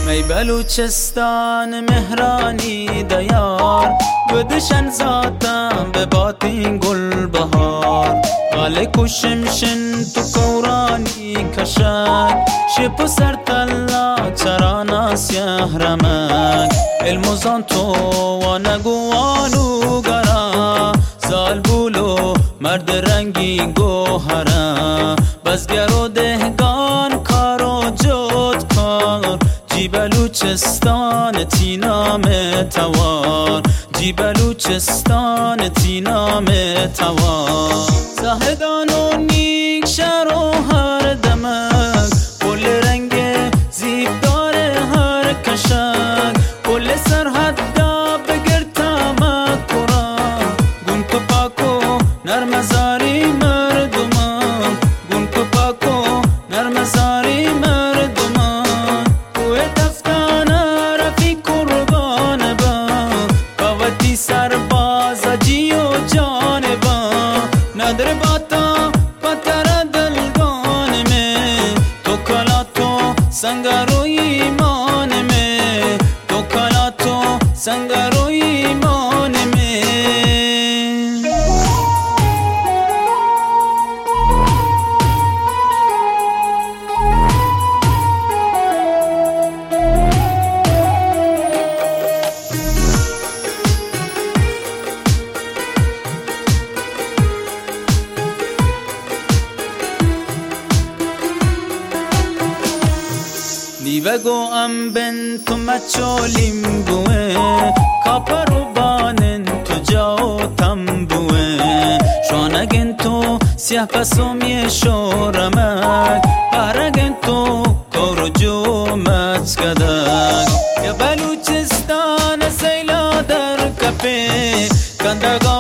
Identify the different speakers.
Speaker 1: ای بلوچستان مهرانی دیار گدشن ذاتم به باطین گل بهار غاله کشمشن تو کورانی کشک شپ سر تلا چرانا سیاه رمک الموزان تو و نگوانو گرا زال بولو مرد رنگی گوهره بزگر و دهگان کارو جد کار جی بلوچستان تی نام توار جی بلوچستان تی نام توار زاهدان و نیک شهر و هر دمک پل رنگ زیب داره هر کشک پل سرحد دا بگر تامک کرا گون که پاکو نرمزاری مردمان گون که پاکو نرمزاری مردمان کوه دفتان رفی قربان با قوتی سرباز جی و جان با ندر باتا پتر دلگان میں تو کلا تو سنگرو ایمان میں تو کلا تو سنگرو ایمان میں دیوگو ام بن تو مچولیم بوه کاپرو بانن تو جاو تم بوه شانگن تو سیاه پسومی شورمک پرگن تو کورو جو مچکدک یا بلوچستان سیلا در کپه کندگان